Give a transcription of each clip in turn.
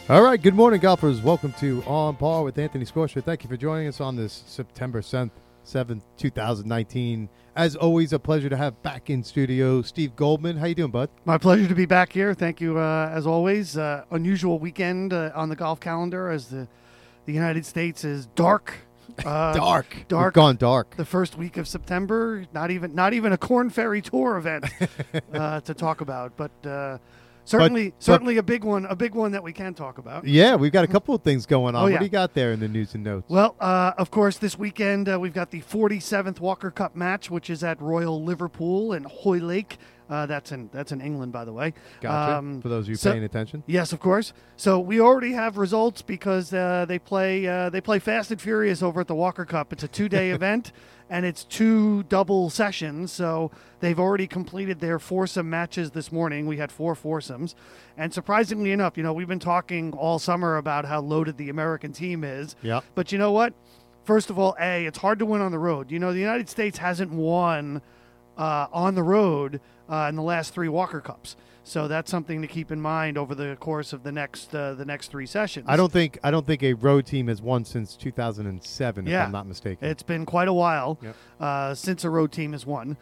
All right, good morning, golfers. Welcome to On Par with Anthony Scorcher. Thank you for joining us on this September 7th, 2019. As always, a pleasure to have back in studio Steve Goldman. How you doing, bud? My pleasure to be back here. Thank you, as always. Unusual weekend on the golf calendar as the United States is dark. Dark. We've gone dark. The first week of September. Not even a Corn Ferry Tour event to talk about, but certainly a big one that we can talk about. Yeah, we've got a couple of things going on. Oh, yeah. What do you got there in the news and notes? Well, of course, this weekend we've got the 47th Walker Cup match, which is at Royal Liverpool in Hoylake. That's in England, by the way. Gotcha. For those of you paying attention. Yes, of course. So we already have results because they play Fast and Furious over at the Walker Cup. It's a 2-day event, and it's 2 double sessions. So they've already completed their foursome matches this morning. We had 4 foursomes, and surprisingly enough, we've been talking all summer about how loaded the American team is. Yeah. But you know what? First of all, it's hard to win on the road. The United States hasn't won on the road in the last 3 Walker Cups, so that's something to keep in mind over the course of the next 3 sessions. I don't think a road team has won since 2007, if I'm not mistaken. It's been quite a while since a road team has won.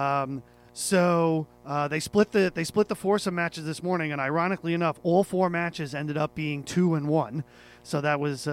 So they split the foursome matches this morning, and ironically enough, all 4 matches ended up being 2-1. So that was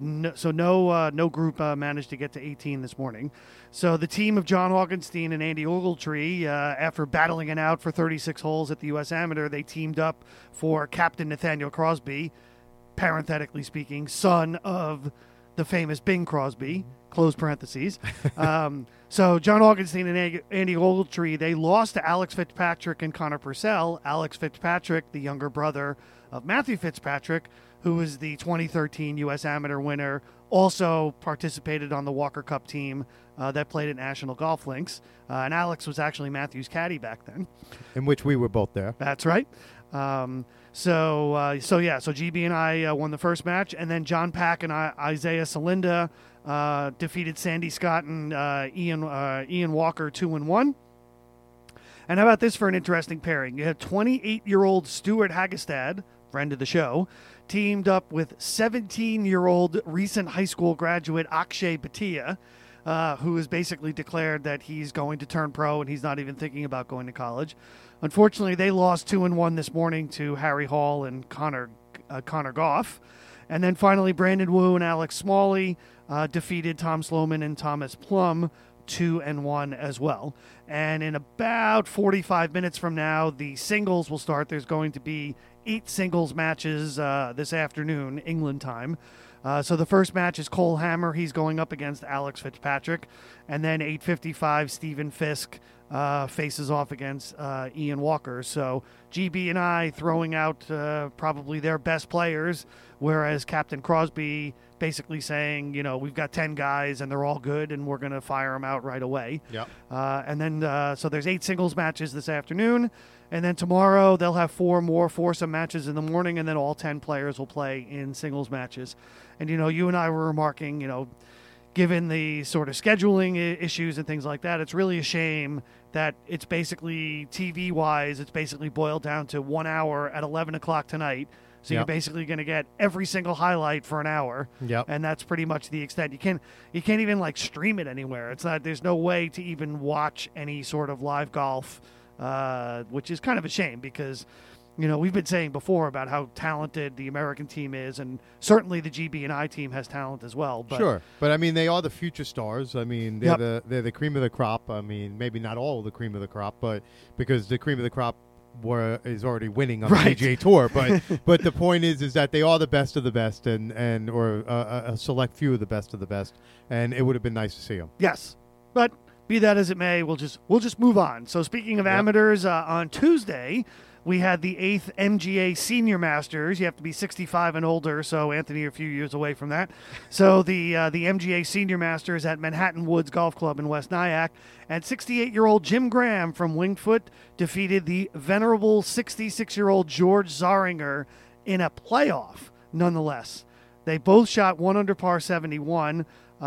no group managed to get to 18 this morning. So the team of John Augenstein and Andy Ogletree, after battling it out for 36 holes at the U.S. Amateur, they teamed up for Captain Nathaniel Crosby, parenthetically speaking, son of the famous Bing Crosby, close parentheses. So John Augenstein and Andy Ogletree, they lost to Alex Fitzpatrick and Connor Purcell. Alex Fitzpatrick, the younger brother of Matthew Fitzpatrick, who was the 2013 U.S. Amateur winner, also participated on the Walker Cup team that played at National Golf Links. And Alex was actually Matthew's caddy back then. In which we were both there. That's right. So GB and I won the first match, and then John Pack and Isaiah Salinda defeated Sandy Scott and Ian Walker 2-1. And how about this for an interesting pairing? You have 28-year-old Stuart Hagestad, friend of the show, teamed up with 17-year-old recent high school graduate Akshay Bhatia, who has basically declared that he's going to turn pro and he's not even thinking about going to college. Unfortunately, they lost 2-1 this morning to Harry Hall and Connor Goff. And then finally, Brandon Wu and Alex Smalley defeated Tom Sloman and Thomas Plum 2-1 as well. And in about 45 minutes from now, the singles will start. There's going to be 8 singles matches this afternoon, England time. So the first match is Cole Hammer. He's going up against Alex Fitzpatrick. And then 8:55, Stephen Fisk faces off against Ian Walker. So GB and I throwing out probably their best players, whereas Captain Crosby basically saying, we've got 10 guys and they're all good and we're going to fire them out right away. Yep. And then so there's 8 singles matches this afternoon. And then tomorrow they'll have 4 more foursome matches in the morning, and then all 10 players will play in singles matches. And, you and I were remarking, given the sort of scheduling issues and things like that, it's really a shame that it's basically, TV-wise, it's basically boiled down to 1 hour at 11 o'clock tonight. So You're basically going to get every single highlight for an hour. Yep. And that's pretty much the extent. You can't even stream it anywhere. There's no way to even watch any sort of live golf, which is kind of a shame because, we've been saying before about how talented the American team is, and certainly the GB and I team has talent as well. But sure, but I mean, they are the future stars. I mean, they're the cream of the crop. I mean, maybe not all the cream of the crop, but because the cream of the crop is already winning on the PGA Tour. But the point is that they are the best of the best, or a select few of the best, and it would have been nice to see them. Yes, but be that as it may, we'll just move on. So speaking of amateurs, on Tuesday we had the 8th MGA Senior Masters. You have to be 65 and older, so Anthony, you're a few years away from that. So the MGA Senior Masters at Manhattan Woods Golf Club in West Nyack, and 68-year-old Jim Graham from Winged Foot defeated the venerable 66-year-old George Zaringer in a playoff. Nonetheless, they both shot 1 under par 71.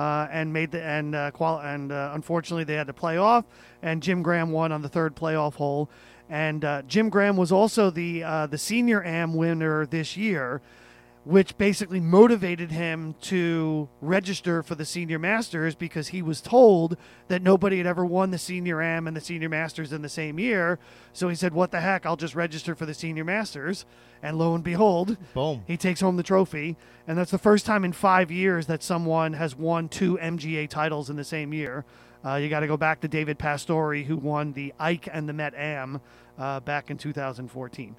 Unfortunately they had to play off, and Jim Graham won on the 3rd playoff hole. And Jim Graham was also the Senior Am winner this year, which basically motivated him to register for the Senior Masters because he was told that nobody had ever won the Senior Am and the Senior Masters in the same year. So he said, what the heck, I'll just register for the Senior Masters. And lo and behold, boom, he takes home the trophy. And that's the first time in 5 years that someone has won 2 MGA titles in the same year. You got to go back to David Pastore, who won the Ike and the Met Am back in 2014.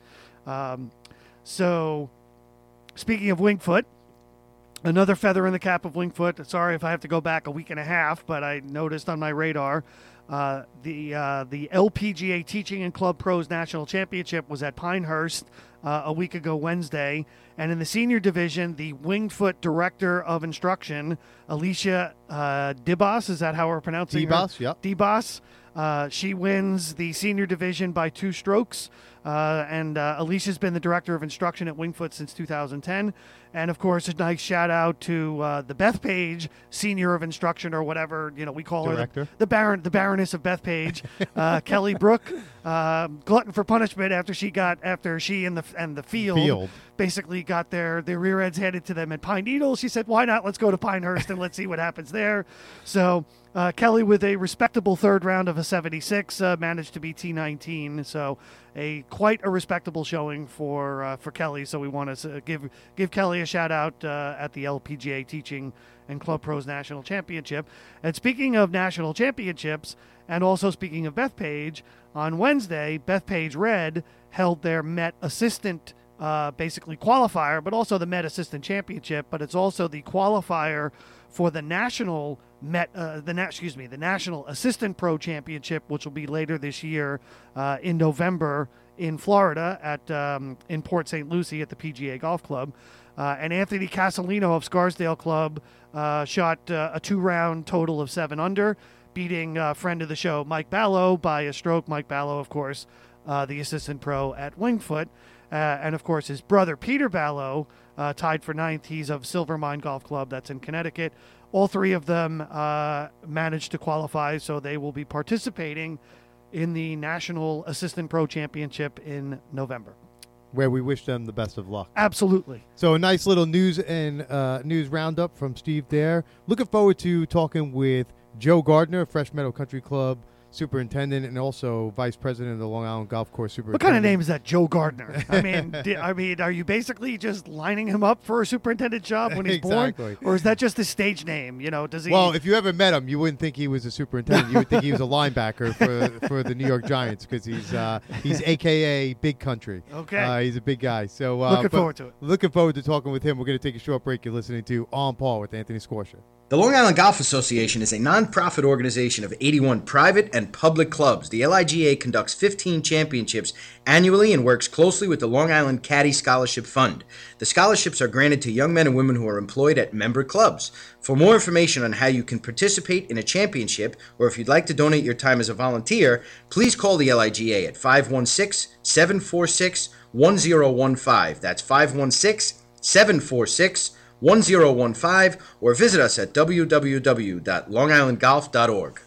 So... Speaking of Winged Foot, another feather in the cap of Winged Foot. Sorry if I have to go back a week and a half, but I noticed on my radar the LPGA Teaching and Club Pros National Championship was at Pinehurst a week ago Wednesday. And in the senior division, the Winged Foot Director of Instruction, Alicia Dibas, is that how we're pronouncing Dibas, her? Yep. Dibas. She wins the senior division by 2 strokes. And Alicia's been the director of instruction at Winged Foot since 2010. And, of course, a nice shout-out to the Bethpage Senior of Instruction, or whatever, we call Director. her, the Baroness of Bethpage, Kelly Brook, glutton for punishment after she and the field basically got their rear ends handed to them at Pine Needles. She said, why not? Let's go to Pinehurst and let's see what happens there. So Kelly, with a respectable third round of a 76, managed to be T19. So quite a respectable showing for Kelly. So we want to give Kelly a shout out at the LPGA Teaching and Club Pros National Championship. And speaking of national championships, and also speaking of Bethpage, on Wednesday, Bethpage Red held their Met Assistant basically qualifier, but also the Met Assistant Championship. But it's also the qualifier for the national the National Assistant Pro Championship, which will be later this year in November in Florida in Port St. Lucie at the PGA Golf Club. And Anthony Casalino of Scarsdale Club shot a 2-round total of 7 under, beating friend of the show Mike Ballo by a stroke. Mike Ballo, of course, the assistant pro at Winged Foot. And, of course, his brother Peter Ballo tied for 9th. He's of Silver Mine Golf Club. That's in Connecticut. All 3 of them managed to qualify, so they will be participating in the National Assistant Pro Championship in November, where we wish them the best of luck. Absolutely. So a nice little news roundup from Steve there. Looking forward to talking with Joe Gardner, Fresh Meadow Country Club superintendent and also vice president of the Long Island Golf Course superintendent. What kind of name is that, Joe Gardner? I mean, are you basically just lining him up for a superintendent job when he's born, or is that just his stage name? Does he? Well, if you ever met him, you wouldn't think he was a superintendent. You would think he was a linebacker for the New York Giants because he's AKA Big Country. Okay, he's a big guy. So looking forward to it. Looking forward to talking with him. We're going to take a short break. You're listening to On Par with Anthony Scorsia. The Long Island Golf Association is a non-profit organization of 81 private and public clubs. The LIGA conducts 15 championships annually and works closely with the Long Island Caddy Scholarship Fund. The scholarships are granted to young men and women who are employed at member clubs. For more information on how you can participate in a championship, or if you'd like to donate your time as a volunteer, please call the LIGA at 516-746-1015. That's 516-746-1015, or visit us at www.longislandgolf.org.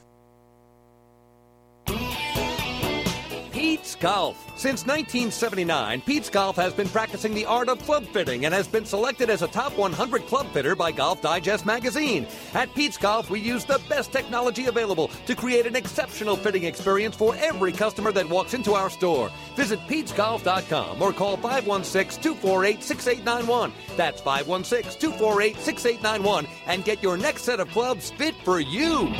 Pete's Golf. Since 1979, Pete's Golf has been practicing the art of club fitting and has been selected as a top 100 club fitter by Golf Digest magazine. At Pete's Golf, we use the best technology available to create an exceptional fitting experience for every customer that walks into our store. Visit Pete'sGolf.com or call 516-248-6891. That's 516-248-6891 and get your next set of clubs fit for you.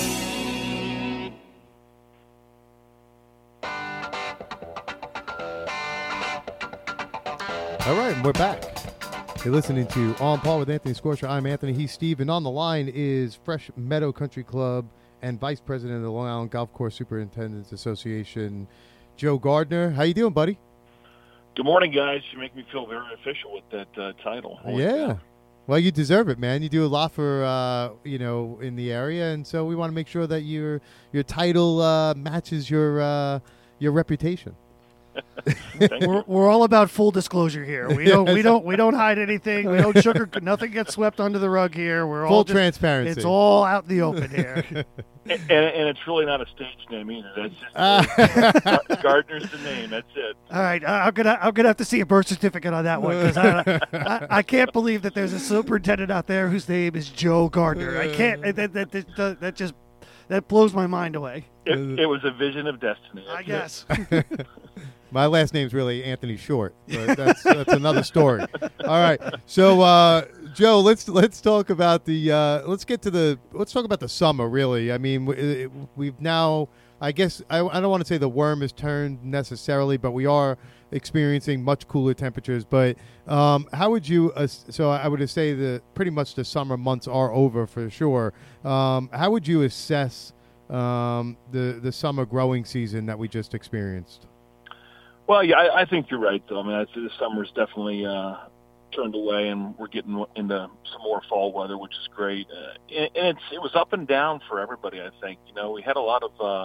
All right, and we're back. You're listening to On Par with Anthony Scorsia. I'm Anthony. He's Steve. And on the line is Fresh Meadow Country Club and Vice President of the Long Island Golf Course Superintendents Association, Joe Gardner. How you doing, buddy? Good morning, guys. You make me feel very official with that title. Yeah. Well, you deserve it, man. You do a lot for, in the area. And so we want to make sure that your title matches your reputation. Thank you. We're all about full disclosure here. We don't hide anything. We don't sugar. Nothing gets swept under the rug here. We're Full all just, transparency. It's all out in the open here. And it's really not a stage name either. That's just Gardner's the name. That's it. All right, I'm gonna have to see a birth certificate on that one, because I can't believe that there's a superintendent out there whose name is Joe Gardner. I can't. That blows my mind away. It was a vision of destiny. I guess. My last name's really Anthony Short, but that's another story. All right, so Joe, let's talk about let's talk about the summer. Really, I mean, we've now. I guess I don't want to say the worm is turned necessarily, but we are experiencing much cooler temperatures. But how would you? So I would say that pretty much the summer months are over for sure. How would you assess the summer growing season that we just experienced? Well, yeah, I think you're right, though. I mean, the summer's definitely turned away, and we're getting into some more fall weather, which is great. And it was up and down for everybody. I think we had a lot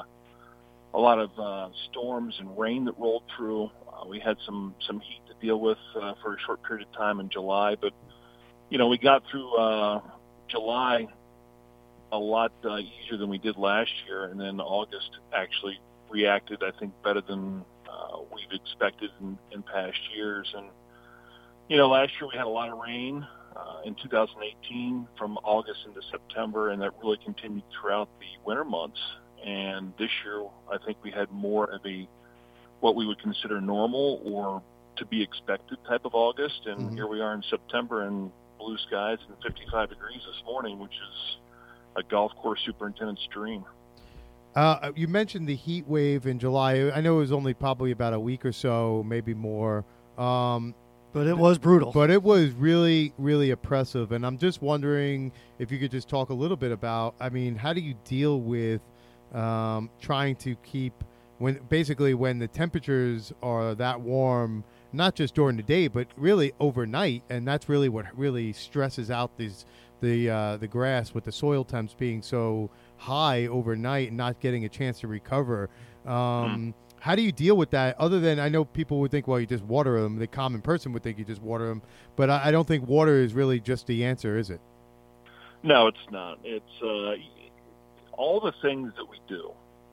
of storms and rain that rolled through. We had some heat to deal with for a short period of time in July, but we got through July a lot easier than we did last year, and then August actually reacted, I think, better than we've expected in past years. And last year we had a lot of rain in 2018 from August into September, and that really continued throughout the winter months. And this year, I think we had more of what we would consider normal or to be expected type of August. And here we are in September and blue skies and 55 degrees this morning, which is a golf course superintendent's dream. You mentioned the heat wave in July. I know it was only probably about a week or so, maybe more. But it was brutal. But it was really, really oppressive. And I'm just wondering if you could just talk a little bit about, I mean, how do you deal with trying to keep when the temperatures are that warm, not just during the day, but really overnight, and that's really what really stresses out the grass with the soil temps being so high overnight and not getting a chance to recover. How do you deal with that? Other than, I know people would think, well, you just water them. The common person would think you just water them, but I don't think water is really just the answer, is it? No, it's not. It's all the things that we do,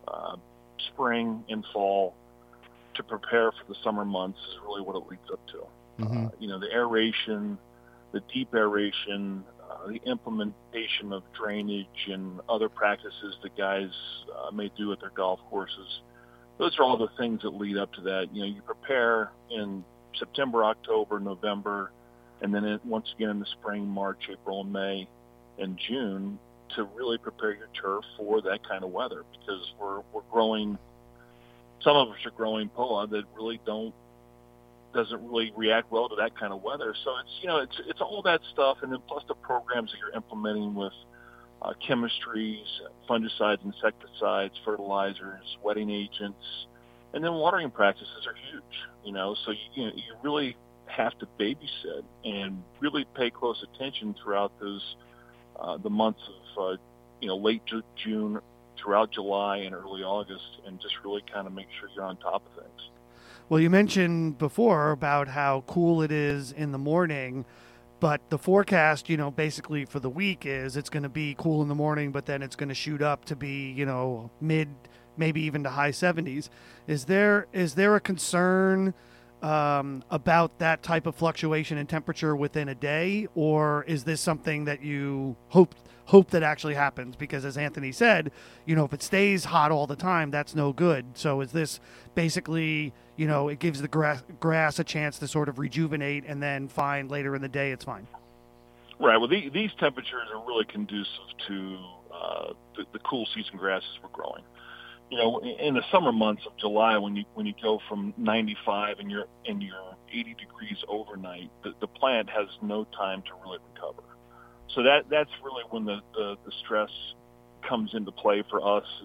spring and fall, to prepare for the summer months is really what it leads up to. The aeration, the deep aeration, the implementation of drainage and other practices that guys may do at their golf courses. Those are all the things that lead up to that. You prepare in September, October, November, and then once again in the spring, March, April, and May, and June to really prepare your turf for that kind of weather, because we're growing. Some of us are growing POA that really doesn't really react well to that kind of weather. So it's all that stuff, and then plus the programs that you're implementing with chemistries, fungicides, insecticides, fertilizers, wetting agents, and then watering practices are huge. So you really have to babysit and really pay close attention throughout those the months of late June, throughout July and early August, and just really kind of make sure you're on top of things. Well, you mentioned before about how cool it is in the morning, but the forecast, basically for the week is it's going to be cool in the morning, but then it's going to shoot up to be, mid, maybe even to high 70s. Is there a concern about that type of fluctuation in temperature within a day, or is this something that you hope that actually happens? Because as Anthony said, if it stays hot all the time, that's no good. So is this basically, it gives the grass a chance to sort of rejuvenate, and then fine later in the day it's fine? Right. Well, these temperatures are really conducive to the cool season grasses we're growing. In the summer months of July, when you go from 95 and you're 80 degrees overnight, the plant has no time to really recover. So that's really when the stress comes into play for us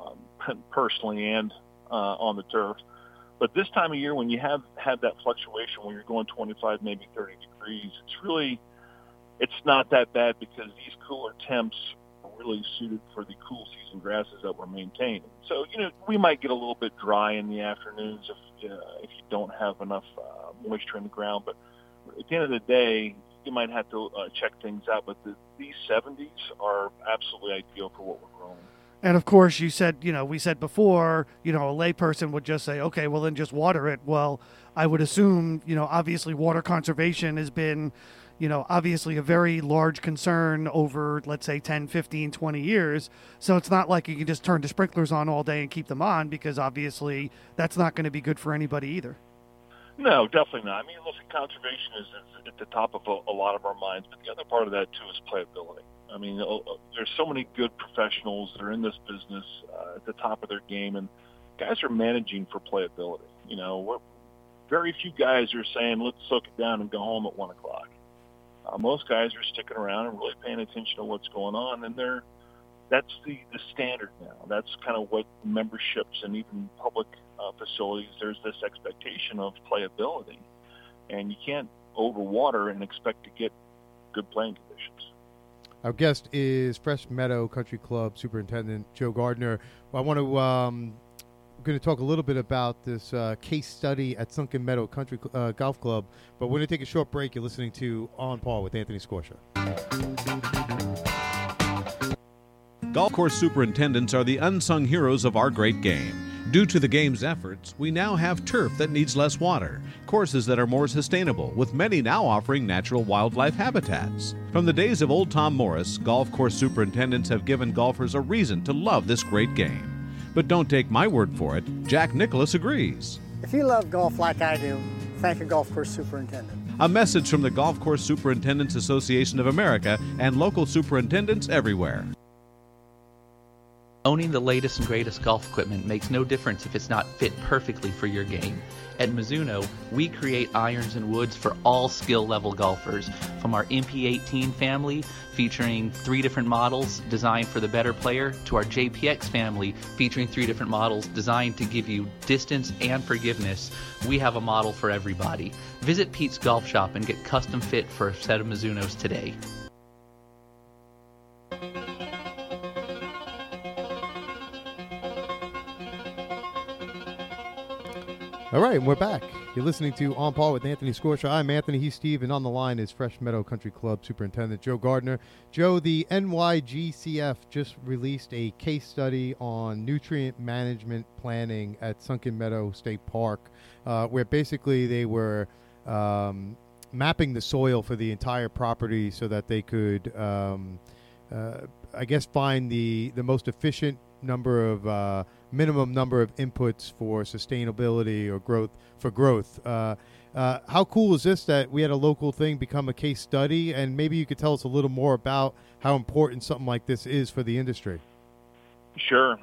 personally and on the turf. But this time of year, when you have that fluctuation, when you're going 25, maybe 30 degrees, it's not that bad, because these cooler temps really suited for the cool season grasses that we're maintaining. So, we might get a little bit dry in the afternoons if you don't have enough moisture in the ground. But at the end of the day, you might have to check things out. But these 70s are absolutely ideal for what we're growing. And of course, we said before, a layperson would just say, okay, well then just water it. Well, I would assume, obviously water conservation has been, obviously a very large concern over, let's say, 10, 15, 20 years. So it's not like you can just turn the sprinklers on all day and keep them on, because obviously that's not going to be good for anybody either. No, definitely not. I mean, listen, conservation is at the top of a lot of our minds, but the other part of that, too, is playability. I mean, there's so many good professionals that are in this business at the top of their game, and guys are managing for playability. Very few guys are saying, let's soak it down and go home at 1 o'clock. Most guys are sticking around and really paying attention to what's going on, and that's the standard now. That's kind of what memberships and even public facilities, there's this expectation of playability, and you can't overwater and expect to get good playing conditions. Our guest is Fresh Meadow Country Club Superintendent Joe Gardner. I want to we're going to talk a little bit about this case study at Sunken Meadow Country Golf Club, but we're going to take a short break. You're listening to On Par with Anthony Scorsia. Golf course superintendents are the unsung heroes of our great game. Due to the game's efforts, we now have turf that needs less water, courses that are more sustainable, with many now offering natural wildlife habitats. From the days of old Tom Morris, golf course superintendents have given golfers a reason to love this great game. But don't take my word for it, Jack Nicklaus agrees. If you love golf like I do, thank a golf course superintendent. A message from the Golf Course Superintendents Association of America and local superintendents everywhere. Owning the latest and greatest golf equipment makes no difference if it's not fit perfectly for your game. At Mizuno, we create irons and woods for all skill level golfers, from our MP18 family featuring 3 different models designed for the better player, to our JPX family featuring 3 different models designed to give you distance and forgiveness. We have a model for everybody. Visit Pete's Golf Shop and get custom fit for a set of Mizunos today. All right, and we're back. You're listening to On Par with Anthony Scorsia. I'm Anthony, he's Steve, and on the line is Fresh Meadow Country Club Superintendent Joe Gardner. Joe, the NYGCF just released a case study on nutrient management planning at Sunken Meadow State Park, where basically they were mapping the soil for the entire property so that they could, find the most efficient minimum number of inputs for sustainability or growth. How cool is this that we had a local thing become a case study? And maybe you could tell us a little more about how important something like this is for the industry. Sure.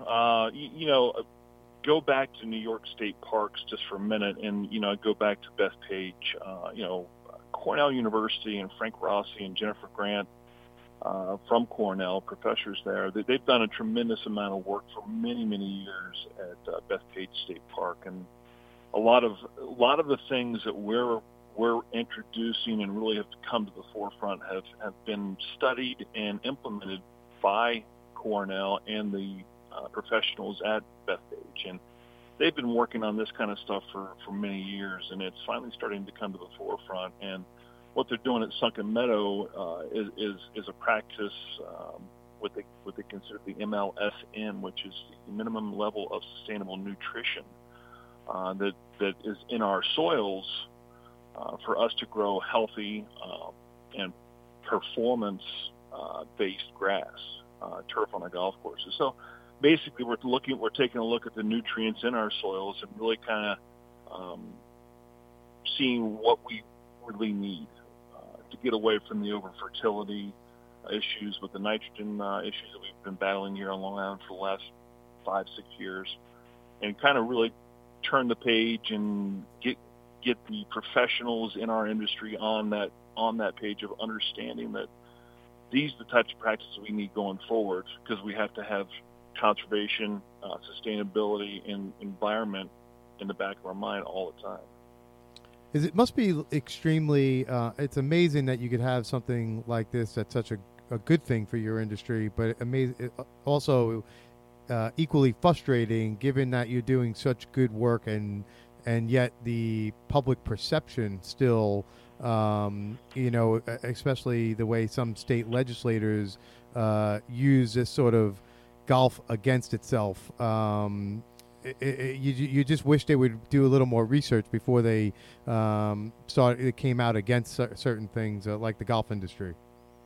Go back to New York State Parks just for a minute, and go back to Beth Page. Cornell University and Frank Rossi and Jennifer Grant from Cornell, professors there. They've done a tremendous amount of work for many, many years at Bethpage State Park, and a lot of the things that we're introducing and really have come to the forefront have been studied and implemented by Cornell and the professionals at Bethpage, and they've been working on this kind of stuff for many years, and it's finally starting to come to the forefront. And what they're doing at Sunken Meadow is a practice what they consider the MLSN, which is the minimum level of sustainable nutrition that is in our soils for us to grow healthy and performance-based grass, turf on our golf courses. So basically, we're taking a look at the nutrients in our soils and really kind of seeing what we really need to get away from the over-fertility issues with the nitrogen issues that we've been battling here on Long Island for the last 5-6 years, and kind of really turn the page and get the professionals in our industry on that page of understanding that these are the types of practices we need going forward, because we have to have conservation, sustainability, and environment in the back of our mind all the time. It must be extremely, it's amazing that you could have something like this at such a a good thing for your industry, but also equally frustrating, given that you're doing such good work and yet the public perception still, especially the way some state legislators use this sort of golf against itself. You just wish they would do a little more research before they came out against certain things like the golf industry.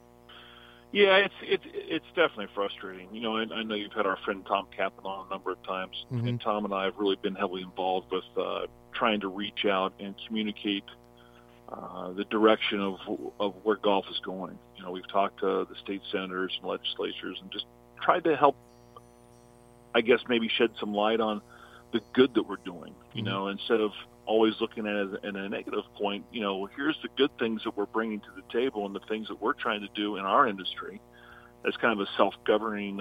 Yeah, it's definitely frustrating. I know you've had our friend Tom Kaplan on a number of times, Mm-hmm. and Tom and I have really been heavily involved with trying to reach out and communicate the direction of where golf is going. We've talked to the state senators and legislatures and just tried to help, I guess, maybe shed some light on the good that we're doing, Mm-hmm. instead of always looking at it in a negative point. Here's the good things that we're bringing to the table and the things that we're trying to do in our industry. That's kind of a self-governing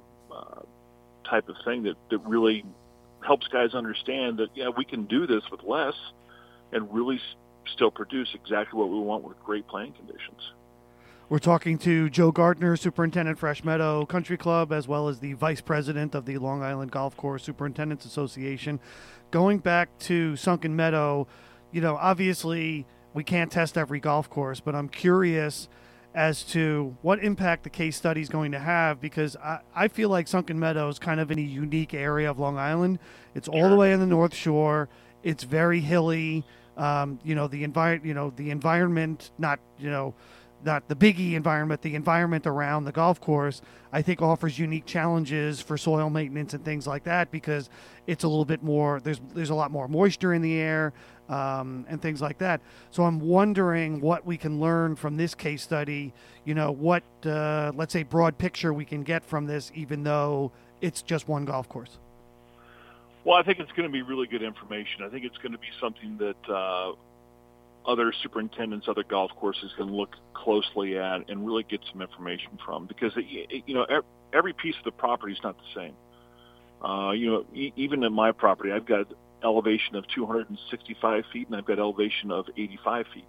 type of thing that really helps guys understand that, yeah, we can do this with less and really still produce exactly what we want with great playing conditions. We're talking to Joe Gardner, Superintendent for Fresh Meadow Country Club, as well as the Vice President of the Long Island Golf Course Superintendents Association. Going back to Sunken Meadow, obviously we can't test every golf course, but I'm curious as to what impact the case study is going to have, because I feel like Sunken Meadow is kind of in a unique area of Long Island. It's all the way on the North Shore. It's very hilly. The environment, not the biggie environment, the environment around the golf course, I think offers unique challenges for soil maintenance and things like that, because it's a little bit more, there's a lot more moisture in the air and things like that. So I'm wondering what we can learn from this case study, what, let's say, broad picture we can get from this, even though it's just one golf course. Well, I think it's going to be really good information. I think it's going to be something that other superintendents, other golf courses can look closely at and really get some information from, because every piece of the property is not the same. Even in my property, I've got elevation of 265 feet and I've got elevation of 85 feet.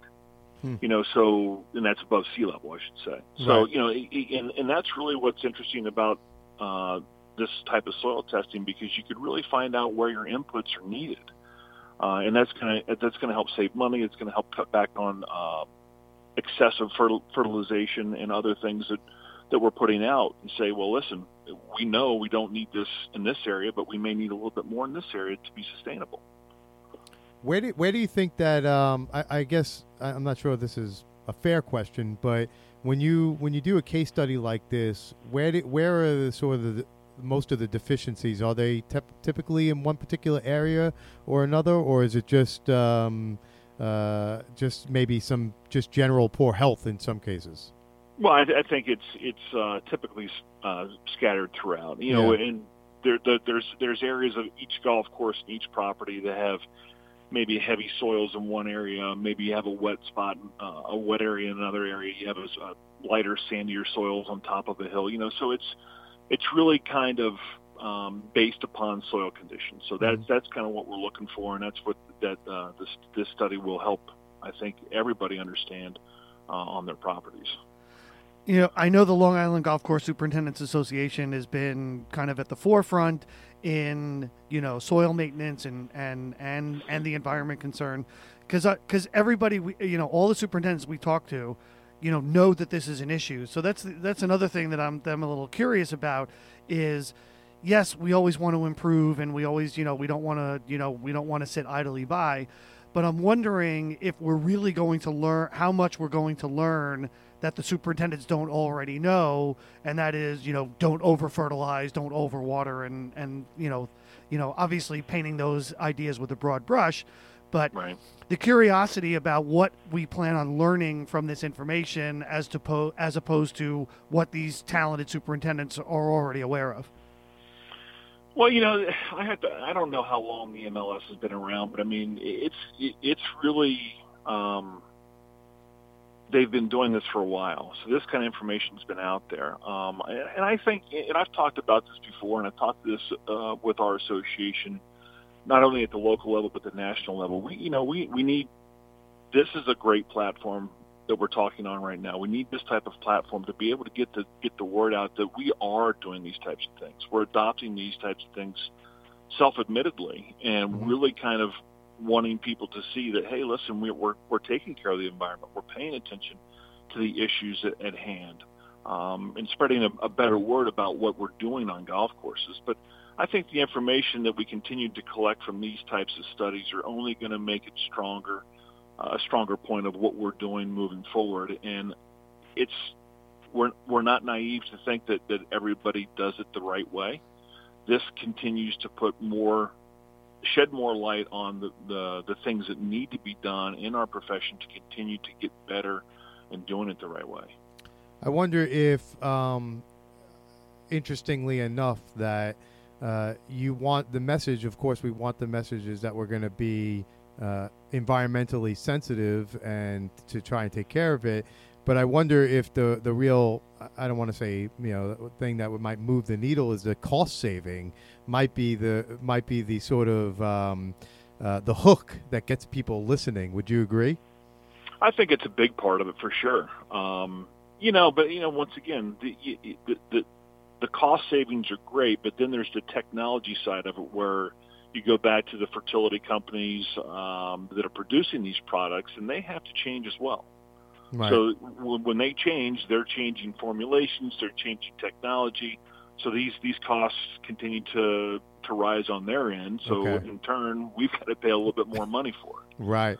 And that's above sea level, I should say. So, and that's really what's interesting about this type of soil testing, because you could really find out where your inputs are needed. And that's going to help save money. It's going to help cut back on excessive fertilization and other things that we're putting out, and say, well, listen, we know we don't need this in this area, but we may need a little bit more in this area to be sustainable. Where do you think that? I guess I'm not sure if this is a fair question, but when you do a case study like this, where are most of the deficiencies? Are they typically in one particular area or another, or is it just maybe some just general poor health in some cases? Well, I think it's typically scattered throughout. And there's areas of each golf course and each property that have maybe heavy soils in one area. Maybe you have a wet spot, a wet area in another area. You have a lighter, sandier soils on top of a hill. So it's really kind of based upon soil conditions. So that's kind of what we're looking for, and that's what this study will help, I think, everybody understand on their properties. I know the Long Island Golf Course Superintendents Association has been kind of at the forefront in soil maintenance and the environment concern, because everybody, all the superintendents we talk to, know that this is an issue. So that's another thing that I'm a little curious about is, yes, we always want to improve, and we always, we don't want to sit idly by, but I'm wondering if we're really going to learn how much we're going to learn that the superintendents don't already know, and that is, don't over fertilize, don't overwater, and obviously painting those ideas with a broad brush. But the curiosity about what we plan on learning from this information as opposed to what these talented superintendents are already aware of. Well, I don't know how long the MLS has been around, but I mean, it's really, they've been doing this for a while. So this kind of information's been out there. And I think, and I've talked about this before, and I've talked this with our association, not only at the local level but the national level. We need, this is a great platform that we're talking on right now. We need this type of platform to be able to get the word out that we are doing these types of things. We're adopting these types of things self-admittedly, and really kind of wanting people to see that, hey, listen, we're taking care of the environment. We're paying attention to the issues at hand, and spreading a better word about what we're doing on golf courses. But I think the information that we continue to collect from these types of studies are only going to make it stronger, a stronger point of what we're doing moving forward. And we're not naive to think that everybody does it the right way. This continues to shed more light on the things that need to be done in our profession to continue to get better and doing it the right way. I wonder if, interestingly enough, that you want the message, of course, we want the messages that we're going to be environmentally sensitive and to try and take care of it. But I wonder if the real, I don't want to say, thing that might move the needle is the cost saving might be the sort of the hook that gets people listening. Would you agree? I think it's a big part of it for sure. But once again, the cost savings are great, but then there's the technology side of it where you go back to the fertility companies that are producing these products, and they have to change as well. Right. So when they change, they're changing formulations, they're changing technology. So these costs continue to rise on their end. So in turn, we've got to pay a little bit more money for it. Right.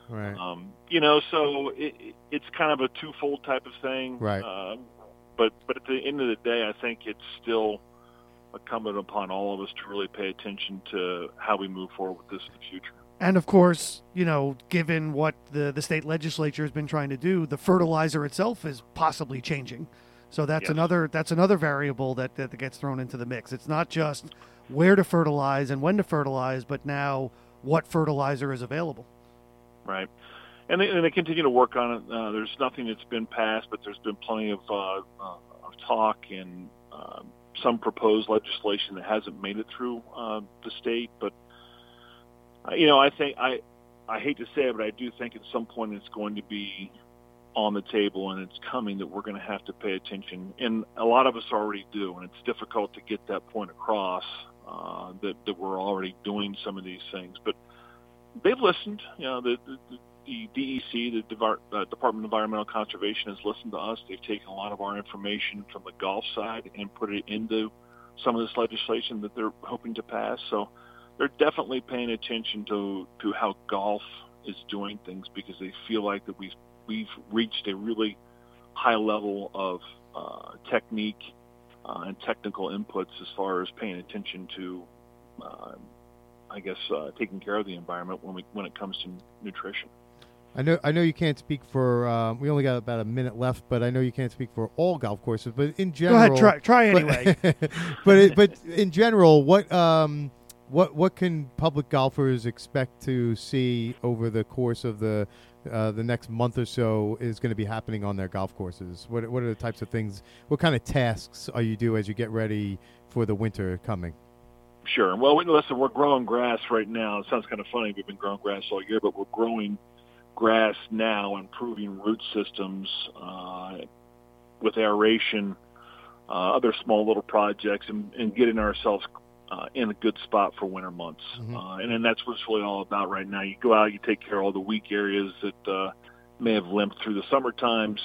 So it's kind of a twofold type of thing. Right. But at the end of the day, I think it's still incumbent upon all of us to really pay attention to how we move forward with this in the future. And, of course, given what the state legislature has been trying to do, the fertilizer itself is possibly changing. So that's another variable that gets thrown into the mix. It's not just where to fertilize and when to fertilize, but now what fertilizer is available. Right. And they continue to work on it. There's nothing that's been passed, but there's been plenty of talk and some proposed legislation that hasn't made it through the state. But I think I hate to say it, but I do think at some point it's going to be on the table, and it's coming that we're going to have to pay attention. And a lot of us already do, and it's difficult to get that point across that we're already doing some of these things. But they've listened. The DEC, the Department of Environmental Conservation, has listened to us. They've taken a lot of our information from the golf side and put it into some of this legislation that they're hoping to pass. So they're definitely paying attention to how golf is doing things, because they feel like that we've reached a really high level of technique and technical inputs as far as paying attention to, taking care of the environment when it comes to nutrition. I know you can't speak for. We only got about a minute left, but I know you can't speak for all golf courses. But in general, go ahead, try anyway. but in general, what can public golfers expect to see over the course of the next month or so is going to be happening on their golf courses? What are the types of things? What kind of tasks are you do as you get ready for the winter coming? Sure. Well, listen, we're growing grass right now. It sounds kind of funny. We've been growing grass all year, but we're growing grass now, improving root systems with aeration, other small little projects, and getting ourselves in a good spot for winter months. And then that's what it's really all about right now. You go out, you take care of all the weak areas that may have limped through the summer times,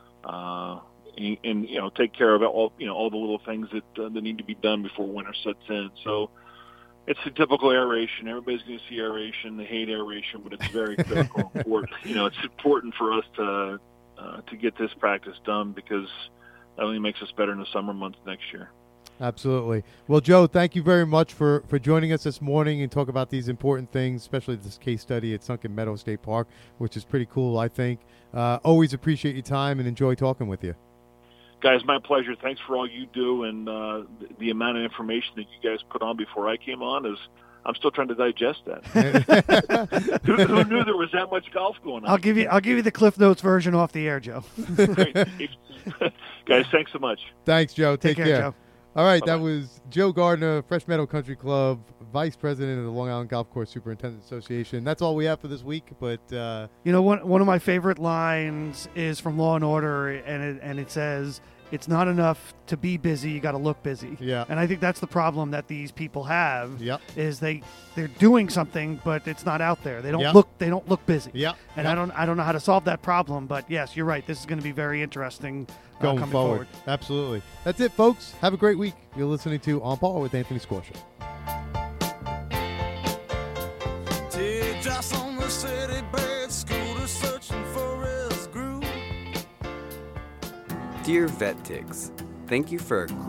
and take care of all the little things that need to be done before winter sets in. So it's the typical aeration. Everybody's going to see aeration. They hate aeration, but it's very critical. Important. It's important for us to get this practice done, because that only makes us better in the summer months next year. Absolutely. Well, Joe, thank you very much for joining us this morning and talk about these important things, especially this case study at Sunken Meadow State Park, which is pretty cool, I think. Always appreciate your time and enjoy talking with you. Guys, my pleasure. Thanks for all you do, and the amount of information that you guys put on before I came on is, I'm still trying to digest that. Who knew there was that much golf going on? I'll give you the Cliff Notes version off the air, Joe. Great. Guys, thanks so much. Thanks, Joe. Take care. Joe. All right, Bye-bye. that was Joe Gardner, Fresh Meadow Country Club, Vice President of the Long Island Golf Course Superintendent Association. That's all we have for this week, but One of my favorite lines is from Law and Order, and it says, "It's not enough to be busy; you got to look busy." Yeah. And I think that's the problem that these people have. Yep. Is they're doing something, but it's not out there. They don't Yep. look busy. Yep. And Yep. I don't know how to solve that problem, but yes, you're right. This is going to be very interesting going coming forward. Absolutely. That's it, folks. Have a great week. You're listening to On Par with Anthony Squasher. Teardrops on the city bed, scooter searching for his groove. Dear Vet Tigs, thank you for